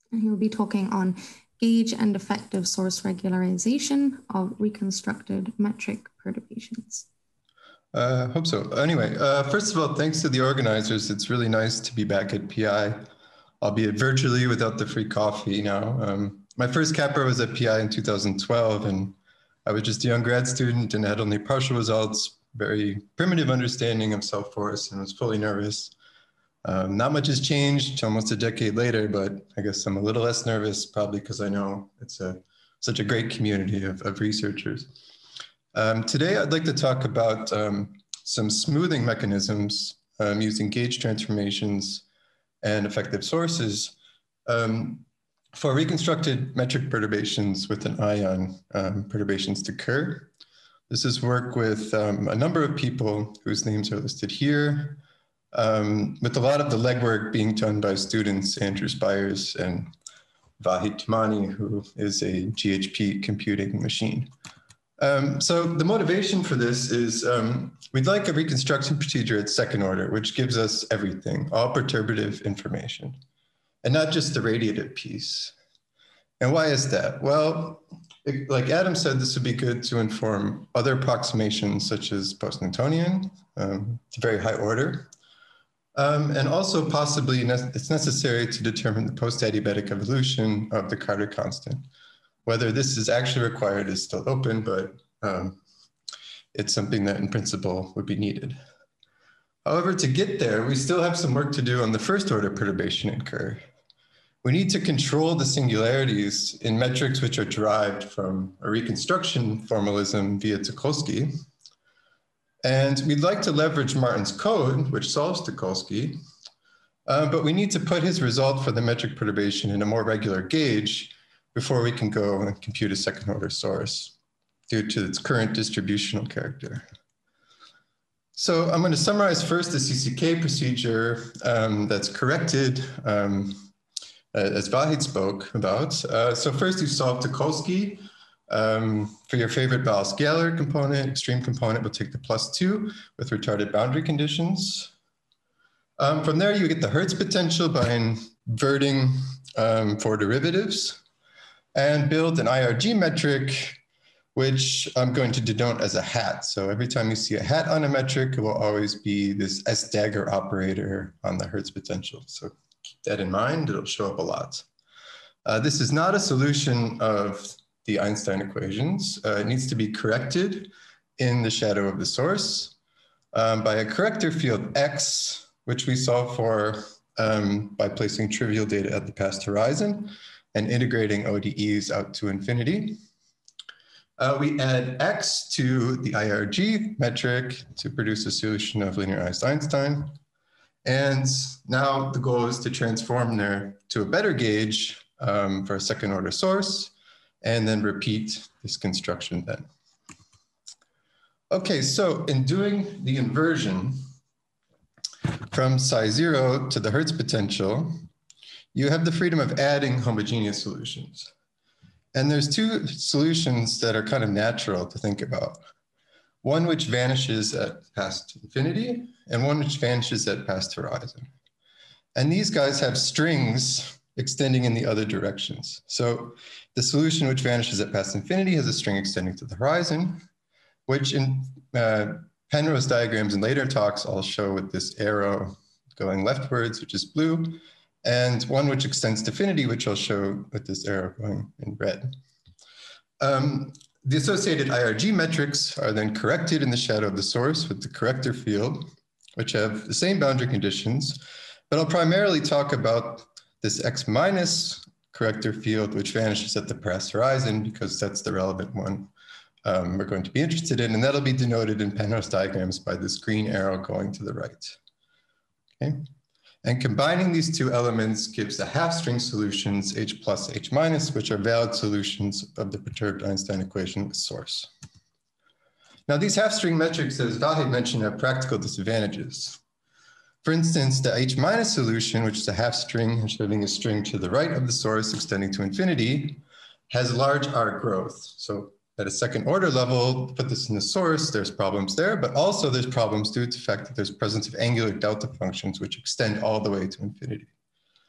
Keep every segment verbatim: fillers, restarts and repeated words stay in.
and he will be talking on gauge and effective source regularization of reconstructed metric perturbations. I uh, hope so. Anyway, uh, first of all, thanks to the organizers. It's really nice to be back at P I, albeit virtually without the free coffee now. Um, my first CAPRA was at P I in two thousand twelve, and I was just a young grad student and had only partial results, very primitive understanding of cell force, and was fully nervous. Um, not much has changed almost a decade later, but I guess I'm a little less nervous, probably because I know it's a, such a great community of, of researchers. Um, today, I'd like to talk about um, some smoothing mechanisms um, using gauge transformations and effective sources um, for reconstructed metric perturbations with an eye on um, perturbations to Kerr. This is work with um, a number of people whose names are listed here, um, with a lot of the legwork being done by students, Andrew Spires and Vahid Timani, who is a G H P computing machine. Um, so the motivation for this is um, we'd like a reconstruction procedure at second order, which gives us everything, all perturbative information, and not just the radiative piece. And why is that? Well, it, like Adam said, this would be good to inform other approximations such as post-Newtonian um, to very high order. Um, and also possibly ne it's necessary to determine the post-adiabatic evolution of the Carter constant. Whether this is actually required is still open, but um, it's something that in principle would be needed. However, to get there, we still have some work to do on the first order perturbation in Kerr. We need to control the singularities in metrics which are derived from a reconstruction formalism via Tucholsky. And we'd like to leverage Martin's code, which solves Tucholsky, uh, but we need to put his result for the metric perturbation in a more regular gauge before we can go and compute a second order source due to its current distributional character. So I'm going to summarize first the C C K procedure um, that's corrected um, as Vahid spoke about. Uh, so first you solve Tucholsky. Um, for your favorite Ballast-Galler component, extreme component, we'll take the plus two with retarded boundary conditions. Um, from there, you get the Hertz potential by inverting um, for derivatives, and build an I R G metric, which I'm going to denote as a hat. So every time you see a hat on a metric, it will always be this S dagger operator on the Hertz potential. So keep that in mind, it'll show up a lot. Uh, this is not a solution of the Einstein equations. Uh, it needs to be corrected in the shadow of the source um, by a corrector field X, which we solve for um, by placing trivial data at the past horizon and integrating O D Es out to infinity. Uh, we add X to the I R G metric to produce a solution of linearized Einstein. And now the goal is to transform there to a better gauge um, for a second order source, and then repeat this construction then. Okay, so in doing the inversion from psi zero to the Hertz potential, you have the freedom of adding homogeneous solutions. And there's two solutions that are kind of natural to think about. One which vanishes at past infinity, and one which vanishes at past horizon. And these guys have strings extending in the other directions. So the solution which vanishes at past infinity has a string extending to the horizon, which in uh, Penrose diagrams and later talks I'll show with this arrow going leftwards, which is blue, and one which extends to infinity, which I'll show with this arrow going in red. Um, the associated I R G metrics are then corrected in the shadow of the source with the corrector field, which have the same boundary conditions, but I'll primarily talk about this X minus corrector field, which vanishes at the past horizon, because that's the relevant one um, we're going to be interested in, and that'll be denoted in Penrose diagrams by this green arrow going to the right. Okay. And combining these two elements gives the half-string solutions H plus, H minus, which are valid solutions of the perturbed Einstein equation with source. Now, these half-string metrics, as Vahid mentioned, have practical disadvantages. For instance, the H minus solution, which is a half-string having a string to the right of the source extending to infinity, has large R growth. So at a second order level, put this in the source, there's problems there, but also there's problems due to the fact that there's presence of angular delta functions which extend all the way to infinity.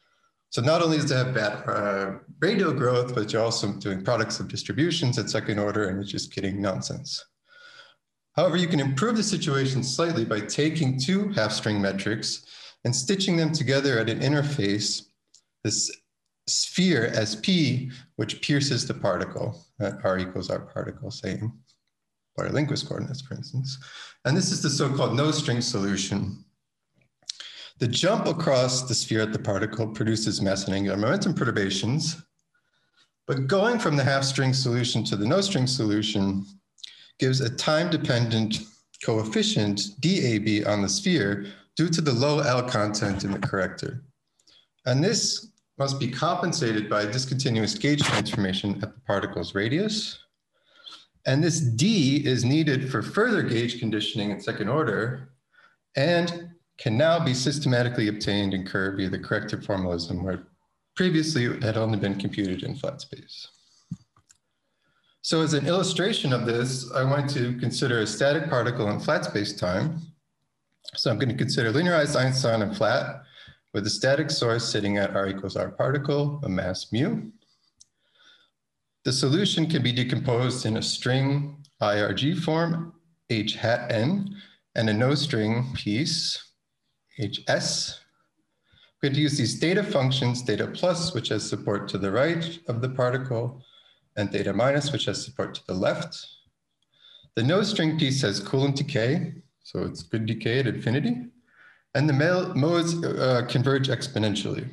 So not only does it have bad uh, radial growth, but you're also doing products of distributions at second order, and it's just getting nonsense. However, you can improve the situation slightly by taking two half-string metrics and stitching them together at an interface, this sphere S P, which pierces the particle at R equals R particle, saying by linguist coordinates, for instance. And this is the so-called no-string solution. The jump across the sphere at the particle produces mass and angular momentum perturbations, but going from the half-string solution to the no-string solution gives a time-dependent coefficient D A B on the sphere due to the low L content in the corrector. And this must be compensated by a discontinuous gauge transformation at the particle's radius. And this D is needed for further gauge conditioning in second order and can now be systematically obtained in Kerr via the corrective formalism, where previously it had only been computed in flat space. So as an illustration of this, I want to consider a static particle in flat space time. So I'm going to consider linearized Einstein in flat with a static source sitting at R equals R particle, a mass mu. The solution can be decomposed in a string I R G form, H hat N, and a no string piece, H S. We're going to use these theta functions, theta plus, which has support to the right of the particle, and theta minus, which has support to the left. The no string piece has Coulomb decay, so it's good decay at infinity. And the modes uh, converge exponentially.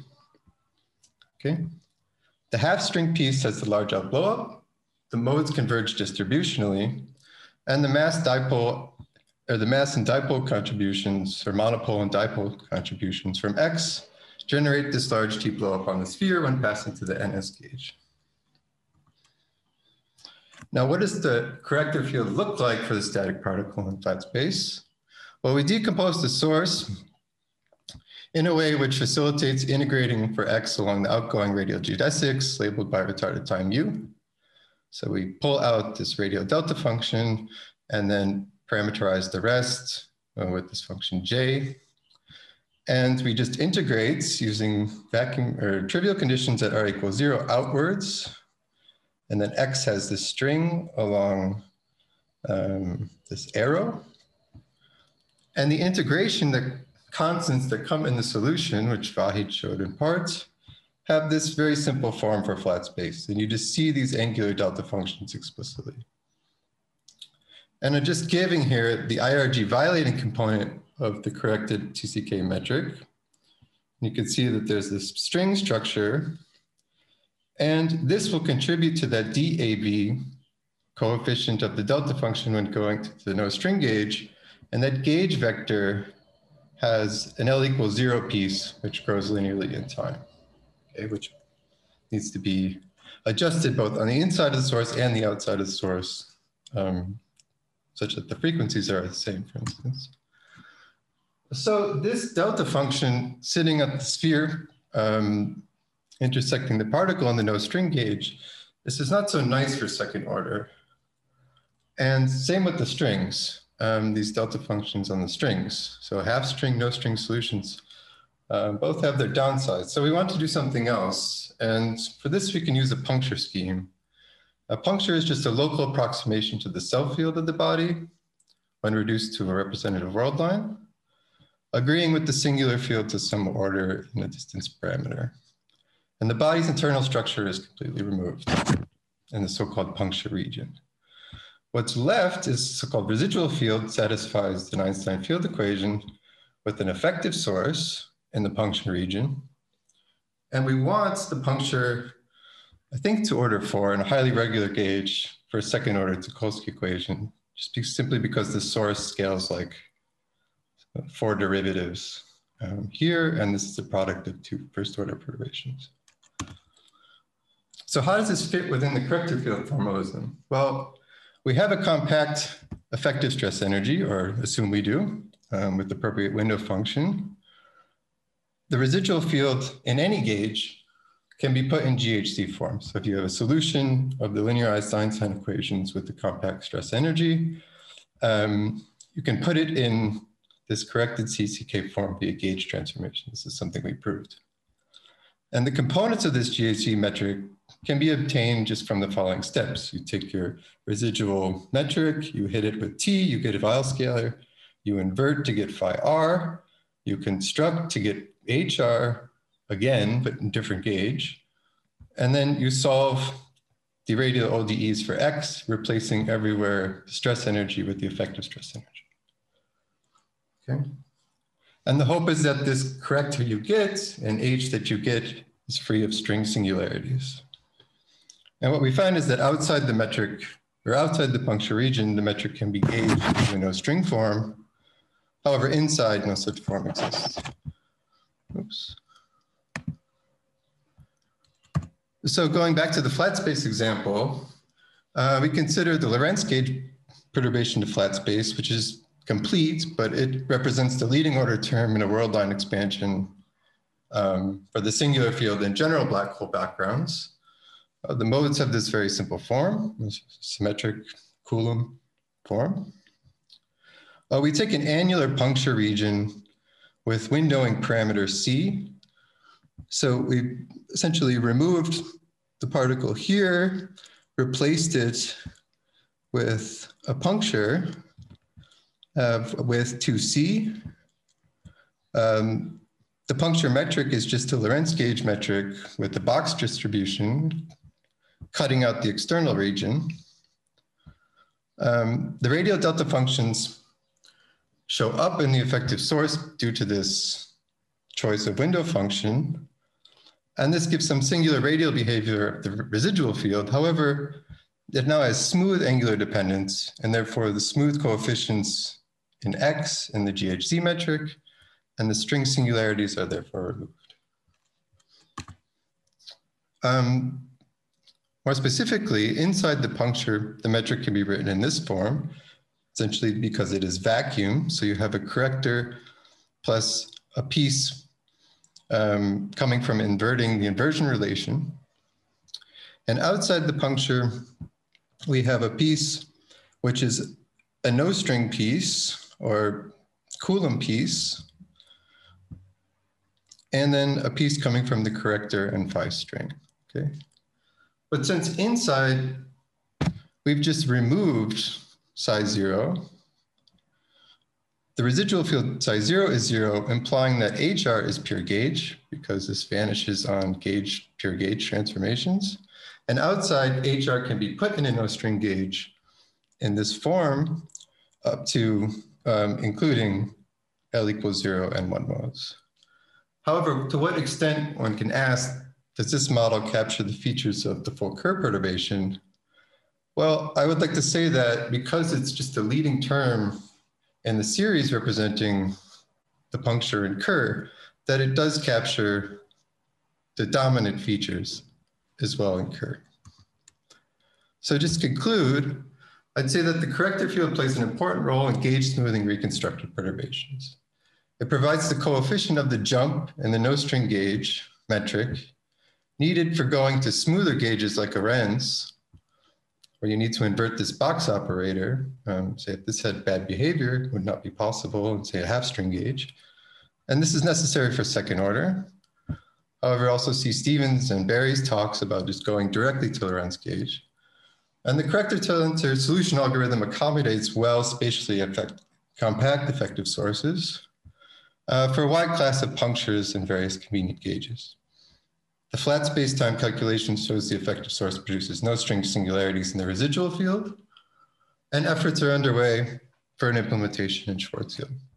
Okay. The half string piece has the large L blowup. The modes converge distributionally, and the mass dipole, or the mass and dipole contributions, or monopole and dipole contributions from X generate this large T blowup on the sphere when passing to the N S gauge. Now, what does the corrector field look like for the static particle in flat space? Well, we decompose the source in a way which facilitates integrating for X along the outgoing radial geodesics labeled by retarded time U. So we pull out this radial delta function and then parameterize the rest uh, with this function J. And we just integrate using vacuum or trivial conditions at R equals zero outwards. And then X has this string along um, this arrow. And the integration, the constants that come in the solution, which Vahid showed in part, have this very simple form for flat space. And you just see these angular delta functions explicitly. And I'm just giving here the I R G violating component of the corrected T C K metric. You can see that there's this string structure, and this will contribute to that D A B coefficient of the delta function when going to the no string gauge. And that gauge vector has an L equals zero piece, which grows linearly in time, okay, which needs to be adjusted both on the inside of the source and the outside of the source, um, such that the frequencies are the same, for instance. So this delta function sitting at the sphere, um, intersecting the particle on the no string gauge, this is not so nice for second order. And same with the strings, um, these delta functions on the strings. So half string, no string solutions uh, both have their downsides. So we want to do something else. And for this, we can use a puncture scheme. A puncture is just a local approximation to the self field of the body when reduced to a representative world line, agreeing with the singular field to some order in a distance parameter. And the body's internal structure is completely removed in the so-called puncture region. What's left is so-called residual field satisfies the Einstein field equation with an effective source in the puncture region. And we want the puncture, I think, to order four in a highly regular gauge for a second order Tucholsky equation, just be, simply because the source scales like four derivatives um, here, and this is the product of two first order perturbations. So how does this fit within the corrector field formalism? Well, we have a compact effective stress energy, or assume we do, um, with the appropriate window function. The residual field in any gauge can be put in G H C form. So if you have a solution of the linearized Einstein equations with the compact stress energy, um, you can put it in this corrected C C K form via gauge transformation. This is something we proved. And the components of this G H Z metric can be obtained just from the following steps. You take your residual metric, you hit it with T, you get a Weyl scalar, you invert to get phi R, you construct to get H R again, but in different gauge. And then you solve the radial O D Es for X, replacing everywhere stress energy with the effective stress energy. Okay. And the hope is that this corrector you get and H that you get is free of string singularities. And what we find is that outside the metric or outside the puncture region, the metric can be gauged in no string form. However, inside, no such form exists. Oops. So going back to the flat space example, uh, we consider the Lorentz gauge perturbation to flat space, which is complete, but it represents the leading order term in a world line expansion um, for the singular field in general black hole backgrounds. Uh, the modes have this very simple form, symmetric Coulomb form. Uh, we take an annular puncture region with windowing parameter C. So we essentially removed the particle here, replaced it with a puncture uh, with two C. Um, the puncture metric is just a Lorentz gauge metric with the box distribution, cutting out the external region. Um, the radial delta functions show up in the effective source due to this choice of window function. And this gives some singular radial behavior of the residual field. However, it now has smooth angular dependence, and therefore the smooth coefficients in X in the G H Z metric, and the string singularities are therefore removed. Um, more specifically, inside the puncture, the metric can be written in this form, essentially because it is vacuum. So you have a corrector plus a piece um, coming from inverting the inversion relation. And outside the puncture, we have a piece which is a no string piece or Coulomb piece, and then a piece coming from the corrector and phi string, okay? But since inside, we've just removed psi zero, the residual field psi zero is zero, implying that H R is pure gauge because this vanishes on gauge, pure gauge transformations. And outside, H R can be put in a no string gauge in this form up to um, including L equals zero and one modes. However, to what extent, one can ask, does this model capture the features of the full Kerr perturbation? Well, I would like to say that because it's just a leading term in the series representing the puncture and Kerr, that it does capture the dominant features as well in Kerr. So just to conclude, I'd say that the corrector field plays an important role in gauge smoothing reconstructed perturbations. It provides the coefficient of the jump in the no string gauge metric needed for going to smoother gauges like Arens, where you need to invert this box operator. Um, say if this had bad behavior, it would not be possible in say a half string gauge. And this is necessary for second order. However, also see Stevens and Barry's talks about just going directly to Lorentz gauge. And the corrector tensor solution algorithm accommodates well spatially effect compact effective sources uh, for a wide class of punctures in various convenient gauges. The flat space-time calculation shows the effective source produces no string singularities in the residual field, and efforts are underway for an implementation in Schwarzschild.